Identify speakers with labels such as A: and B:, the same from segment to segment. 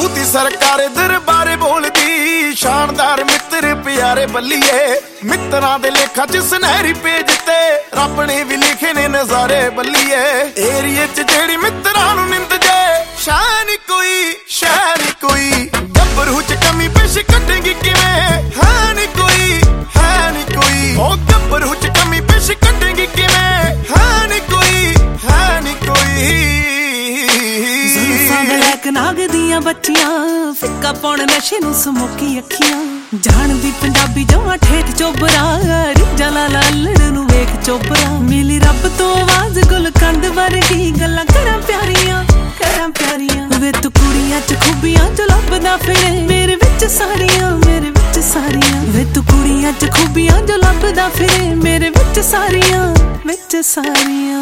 A: ਦੀ ਸਰਕਾਰ ਦਰਬਾਰੇ ਬੋਲਦੀ, ਸ਼ਾਨਦਾਰ ਮਿੱਤਰ ਪਿਆਰੇ ਬੱਲੀਏ। ਮਿੱਤਰਾਂ ਦੇ ਲੇਖਾਂ 'ਚ ਸੁਨਹਿਰੀ ਪੇਜ ਤੇ ਰੱਬ ਨੇ ਵੀ ਲਿਖੇ ਨੇ ਨਜ਼ਾਰੇ ਬੱਲੀਏ। ਏਰੀਏ 'ਚ ਜਿਹੜੀ ਮਿੱਤਰਾਂ ਨੂੰ ਨਿੰਦ ਜੇ, ਸ਼ਾਨ ਕੋਈ ਸ਼ਾਨ ਕੋਈ, ਗੱਭਰੂ 'ਚ ਕਮੀ ਪੇਸ਼ ਕੱਢੇਗੀ ਕਿਵੇਂ, ਹੈ ਨੀ ਕੋਈ ਹੈ ਨੀ ਕੋਈ। ਉਹ ਗੱਭਰੂ 'ਚ ਕਮੀ ਪੇਸ਼ ਕੱਢੇਗੀ ਕਿਵੇਂ, ਹੈ ਨੀ ਕੋਈ ਹੈ ਨੀ ਕੋਈ।
B: ਬਲੈਕ ਨਾਗ ਦੀਆਂ ਬੱਚੀਆਂ, ਫਿੱਕਾ ਪਾਉਣ ਨਸ਼ੇ ਨੂੰ ਸਮੋਕੀ ਅੱਖੀਆਂ, ਜਾਣਦੀ ਪੰਜਾਬੀ ਜਮਾਂ ਠੇਠ ਚੋਬਰਾ, ਰੀਝਾਂ ਲਾ ਲੱਲੜ ਨੂੰ ਵੇਖ ਚੋਬਰਾ। ਮਿਲੀ ਰੱਬ ਤੋਂ ਆਵਾਜ਼ ਗੁਲਕੰਦ ਵਰਗੀ, ਗੱਲਾਂ ਕਰਾਂ ਪਿਆਰੀਆਂ ਕਰਾਂ ਪਿਆਰੀਆਂ। ਵੇ ਤੂੰ ਕੁੜੀਆਂ 'ਚ ਖੂਬੀਆਂ 'ਚ ਲੱਭਦਾ ਫਿਰੇ, ਮੇਰੇ ਵਿੱਚ ਸਾਰੀਆਂ ਮੇਰੇ ਵਿੱਚ ਸਾਰੀਆਂ। ਵੇ ਤੂੰ ਕੁੜੀਆਂ 'ਚ ਖੂਬੀਆਂ 'ਚ ਲੱਭਦਾ ਫਿਰੇ, ਮੇਰੇ ਵਿੱਚ ਸਾਰੀਆਂ ਵਿੱਚ ਸਾਰੀਆਂ।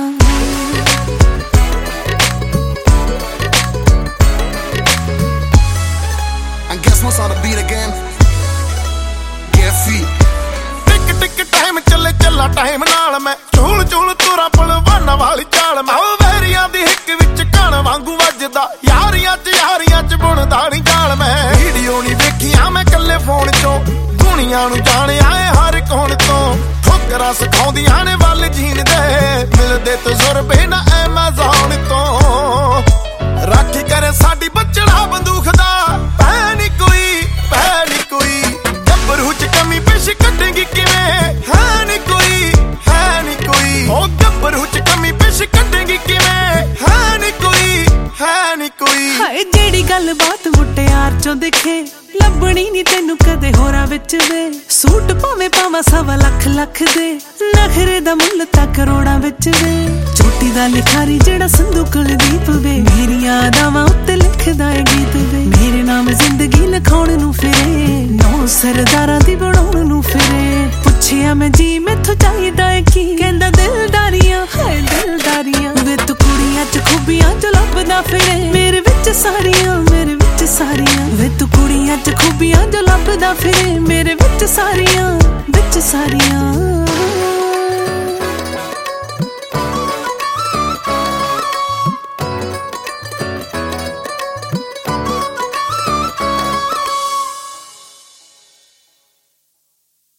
C: What's on the beat again? Get feet.
A: Tick tick time ਚੱਲੇ ਚੱਲਾ ਟਾਈਮ ਨਾਲ, ਮੈਂ ਝੂਲ ਝੂਲ ਤੁਰਾਂ ਪਲਵਾਨਾਂ ਵਾਲੀ ਚਾਲ। ਮੈਂ ਉਹ ਵੈਰੀਆਂ ਦੀ ਹਿੱਕ ਵਿੱਚ ਕਣ ਵਾਂਗੂ ਵੱਜਦਾ, ਯਾਰੀਆਂ 'ਚ ਬੁਣਦਾ ਨੀ ਜਾਲ। ਮੈਂ ਵੀਡੀਓ ਨੀ ਵੇਖੀਆਂ ਮੈਂ ਕੱਲੇ ਫੋਨ 'ਚੋਂ, ਦੁਨੀਆਂ ਨੂੰ ਜਾਣਿਆ ਏ ਹਰ ਕੋਣ ਤੋਂ। ਠੋਕਰਾਂ ਸਿਖਾਉਂਦੀਆਂ ਨੇ ਵੱਲ ਜੀਣ ਦੇ, ਮਿਲਦੇ ਤਜਰਬੇ ਨਾ ਐਮਾਜ਼ੋਨ ਤੋਂ। ਰਾਖੀ ਕਰੇ ਸਾਡੀ ਬਚੜਾ ਬੰਦੂਕ ਦਾ, ਪੈ ਨੀ ਕੋਈ ਪੈ ਨੀ ਕੋਈ। ਗੱਭਰੂ 'ਚ ਕਮੀ ਪੇਸ਼ ਕੱਢੇਗੀ ਕਿਵੇਂ, ਹੈ ਨੀ ਕੋਈ ਹੈ ਨੀ ਕੋਈ। ਉਹ ਗੱਭਰੂ 'ਚ ਕਮੀ ਪੇਸ਼ ਕੱਢੇਗੀ ਕਿਵੇਂ, ਹੈ ਨੀ ਕੋਈ ਹੈ ਨੀ ਕੋਈ।
B: ਹਾਏ ਜਿਹੜੀ ਗੱਲ ਬਾਤ ਮੁਟਿਆਰ 'ਚੋਂ ਦਿਖੇ, ਲੱਭਣੀ ਨੀ ਤੈਨੂੰ ਕਦੇ ਹੋਰਾਂ ਵਿੱਚ ਵੇ। ਸੂਟ ਭਾਵੇਂ ਪਾਵਾਂ 1.25 ਲੱਖ ਦੇ, ਨਖਰੇ ਦਾ ਮੁੱਲ ਤਾਂ ਕਰੋੜਾਂ ਵਿੱਚ ਵੇ। ਛੋਟੀ ਦਾ ਲਿਖਾਰੀ ਜਿਹੜਾ ਸੰਧੂ ਕੁਲਦੀਪ ਵੇ, ਮੇਰੀਆਂ ਅਦਾਵਾਂ ਉੱਤੇ ਲਿਖਦਾ ਏ ਗੀਤ ਵੇ। ਮੇਰੇ ਨਾਮ ਜ਼ਿੰਦਗੀ ਲਿਖਾਉਣ ਨੂੰ ਫਿਰੇ, ਨੌ ਸਰਦਾਰਾਂ ਦੀ ਬਣਾਉਣ ਨੂੰ ਫਿਰੇ। ਪੁੱਛਿਆ ਮੈਂ ਜੀ ਮੈਥੋਂ ਚਾਹੀਦਾ ਏ ਕੀ, ਕਹਿੰਦਾ ਦਿਲਦਾਰੀਆਂ ਹਾਏ ਦਿਲਦਾਰੀਆਂ। ਵੇ ਤੂੰ ਕੁੜੀਆਂ 'ਚ ਖੂਬੀਆਂ 'ਚ ਲੱਭਦਾ ਫਿਰੇ, ਮੇਰੇ ਵਿੱਚ ਸਾਰੀਆਂ ਮੇਰੇ ਵਿੱਚ ਸਾਰੀਆਂ। ਵੇ ਤੂੰ ਕੁੜੀਆਂ 'ਚ ਖੂਬੀਆਂ 'ਚ ਲੱਭਦਾ ਫਿਰੇ, ਮੇਰੇ ਵਿੱਚ ਸਾਰੀਆਂ ਵਿੱਚ ਸਾਰੀਆਂ।